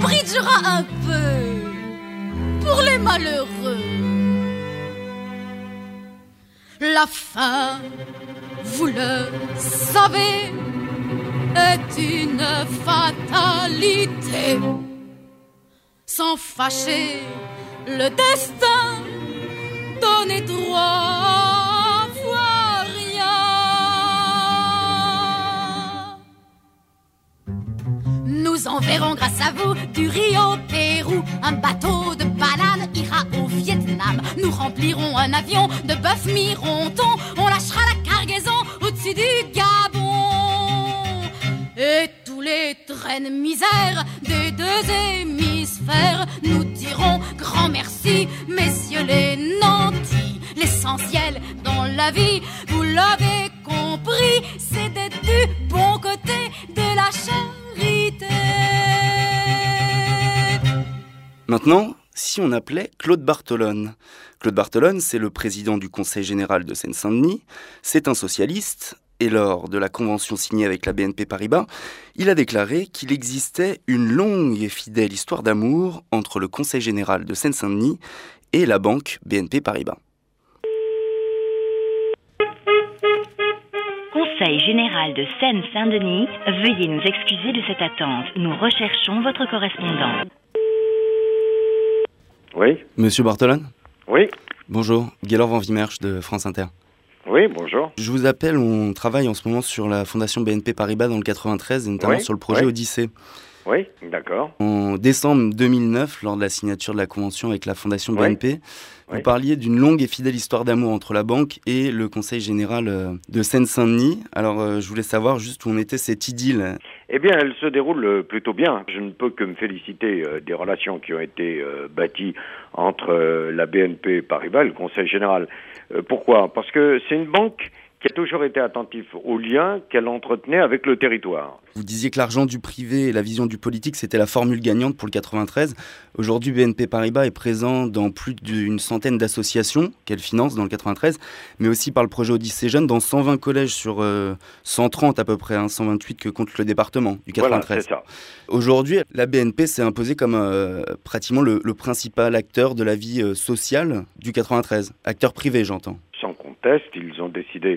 bridgera un peu pour les malheureux. La faim, vous le savez, est une fatalité. Sans fâcher le destin, donnez droit, voire rien. Nous enverrons grâce à vous du riz au Pérou. Un bateau de bananes ira au Vietnam. Nous remplirons un avion de bœuf mironton. On lâchera la cargaison au-dessus du Gabon. Et tous les traînes misères des deux hémisphères nous diront grand merci, messieurs les nantis. L'essentiel dans la vie, vous l'avez compris, c'est d'être du bon côté de la charité. Maintenant, si on appelait Claude Bartolone. Claude Bartolone, c'est le président du Conseil général de Seine-Saint-Denis, c'est un socialiste, et lors de la convention signée avec la BNP Paribas, il a déclaré qu'il existait une longue et fidèle histoire d'amour entre le Conseil général de Seine-Saint-Denis et la banque BNP Paribas. Conseil général de Seine-Saint-Denis, veuillez nous excuser de cette attente. Nous recherchons votre correspondant. Oui. Monsieur Bartolone ? Oui. Bonjour, Gaylor Van Wimmersch de France Inter. Oui, bonjour. Je vous appelle, on travaille en ce moment sur la fondation BNP Paribas dans le 93, et notamment sur le projet Odyssée. Oui, d'accord. En décembre 2009, lors de la signature de la convention avec la fondation BNP, vous parliez d'une longue et fidèle histoire d'amour entre la banque et le Conseil général de Seine-Saint-Denis. Alors, je voulais savoir juste où en était cette idylle. Eh bien, elle se déroule plutôt bien. Je ne peux que me féliciter des relations qui ont été bâties entre la BNP Paribas et le Conseil général. Pourquoi ? Parce que c'est une banque qui a toujours été attentif aux liens qu'elle entretenait avec le territoire. Vous disiez que l'argent du privé et la vision du politique, c'était la formule gagnante pour le 93. Aujourd'hui, BNP Paribas est présent dans plus d'une centaine d'associations qu'elle finance dans le 93, mais aussi par le projet Odyssée Jeunes dans 120 collèges sur 130 à peu près, 128 que compte le département du 93. Voilà, c'est ça. Aujourd'hui, la BNP s'est imposée comme pratiquement le principal acteur de la vie sociale du 93. Acteur privé, j'entends. Sans conteste, ils ont décidé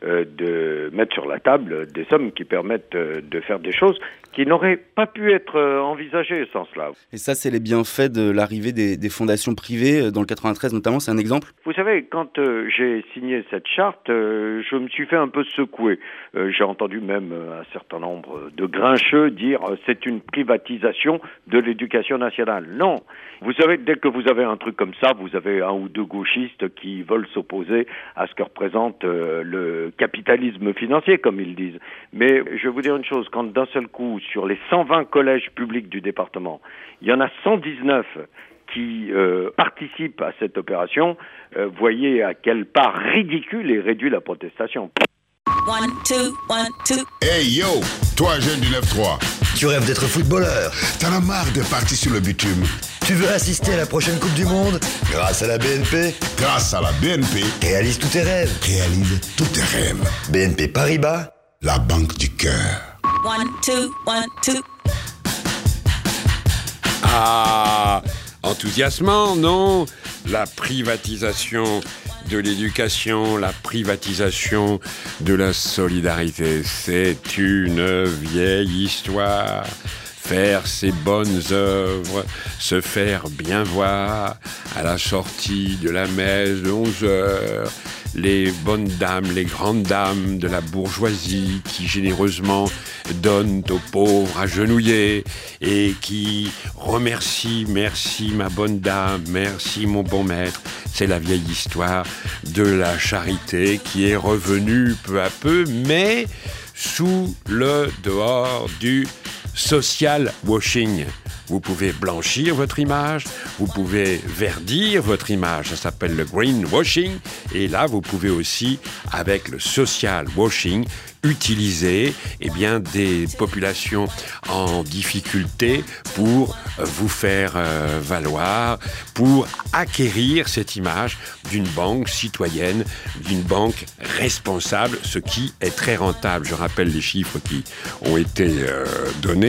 de mettre sur la table des sommes qui permettent de faire des choses qui n'auraient pas pu être envisagées sans cela. Et ça, c'est les bienfaits de l'arrivée des fondations privées dans le 93 notamment, c'est un exemple ? Vous savez, quand j'ai signé cette charte, je me suis fait un peu secouer. J'ai entendu même un certain nombre de grincheux dire c'est une privatisation de l'éducation nationale. Non, vous savez, dès que vous avez un truc comme ça, vous avez un ou deux gauchistes qui veulent s'opposer à ce que représente le capitalisme financier, comme ils disent. Mais je vais vous dire une chose, quand d'un seul coup, sur les 120 collèges publics du département, il y en a 119 qui participent à cette opération, voyez à quelle part ridicule est réduite la protestation. 1, 2, 1, 2. Hey yo, toi jeune du 9-3. Tu rêves d'être footballeur. T'en as marre de partir sur le bitume. Tu veux assister à la prochaine Coupe du Monde ? Grâce à la BNP. Grâce à la BNP, Réalise tous tes rêves. réalise tous tes rêves. BNP Paribas. La banque du cœur. 1, 2, 1, 2. Ah, enthousiasmant, non ? La privatisation de l'éducation, la privatisation de la solidarité, c'est une vieille histoire. Faire ses bonnes œuvres, se faire bien voir à la sortie de la messe de 11 heures. Les bonnes dames, les grandes dames de la bourgeoisie qui généreusement donnent aux pauvres agenouillés et qui remercient, merci ma bonne dame, merci mon bon maître. C'est la vieille histoire de la charité qui est revenue peu à peu, mais sous le dehors du social washing. Vous pouvez blanchir votre image, vous pouvez verdir votre image, ça s'appelle le greenwashing. Et là, vous pouvez aussi, avec le social washing, utiliser des populations en difficulté pour vous faire valoir, pour acquérir cette image d'une banque citoyenne, d'une banque responsable, ce qui est très rentable. Je rappelle les chiffres qui ont été donnés.